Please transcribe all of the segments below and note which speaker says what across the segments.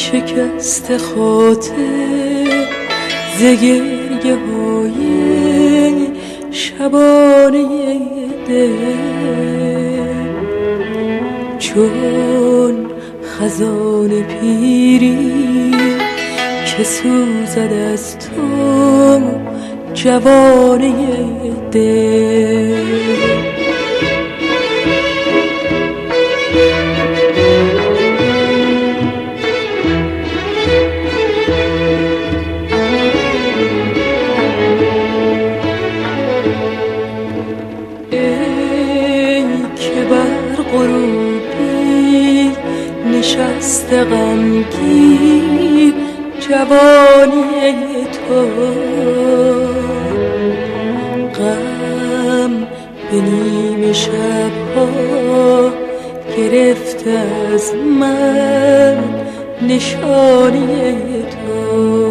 Speaker 1: شکست خاطر ز گریه های شبانه دل، چون خزان پیری که سوزد از تو جوانه دل. نشسته غمگین جوانی تو، غم به نیمه شبها گرفته از من نشانی تو.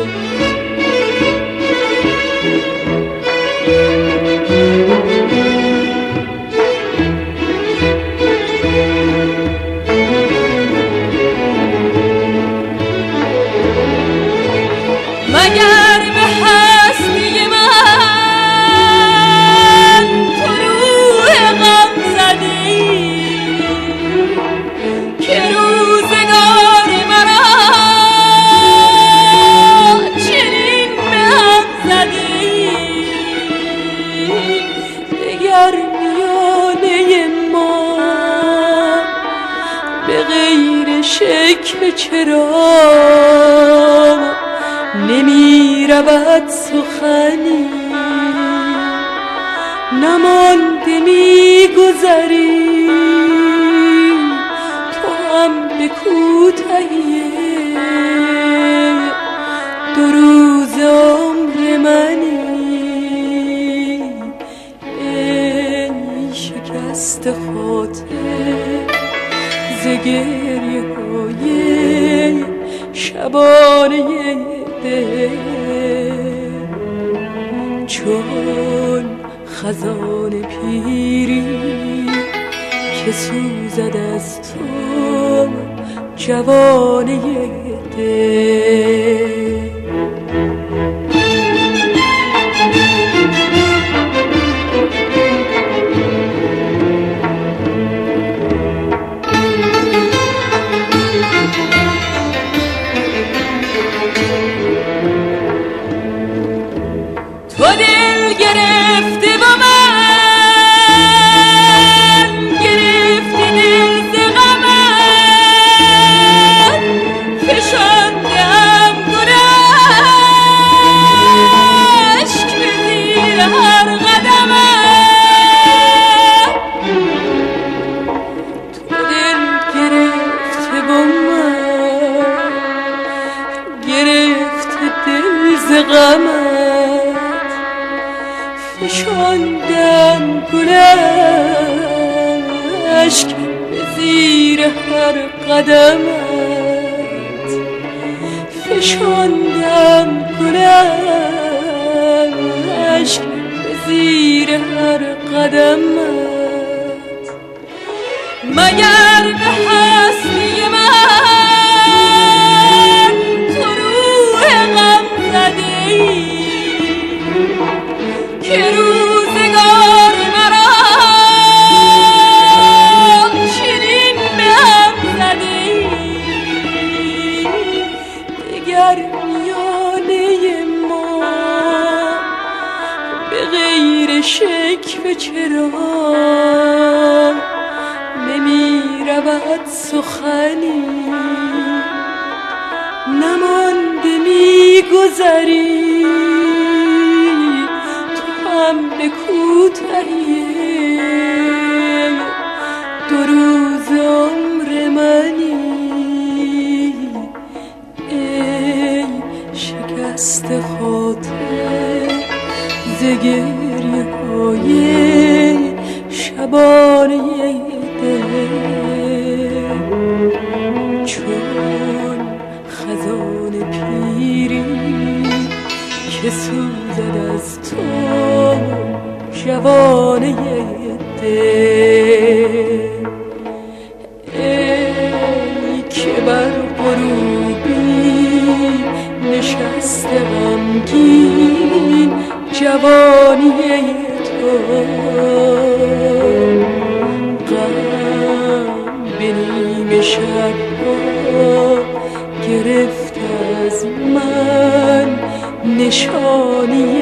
Speaker 2: مگر به هستی من تو روح غم زدی که روزگار مرا چنین به هم زدی؟ دگر میانه ما به غیر شکوه چرا نمی رود سخنی؟ نمانده می گذری تو هم به کوتاهی دو روز عمر منی. ای شکست خاطر ز گریه های شبانه چون خزان پیری که سوزد از تو جوانه دل. تو دل گرفته با من، گرفته دل ز غمت، فشاندم گل اشک به زیر هر قدمت. تو دل گرفته با من، گرفته دل ز غمت، فشاندم گل اشک به زیر هر قدمت، فشاندم گل اشک به زیر هر قدمت. مگر به هستی من تو روح غم زدی که روزگار مرا چنین به هم زدی؟ دگر میانه ما به غیر شکوه چرا نمی رود سخنی؟ نمانده می گذری به کوتاهی دو روز عمر منی. ای شکست خاطر ز گریه های شبانه دل، چون خزان پیری که سوزد از تو جوانه دل. ای که بر غروب
Speaker 1: رنگین جوانی تو غم به نیم شب‌ها گرفت از من نشانی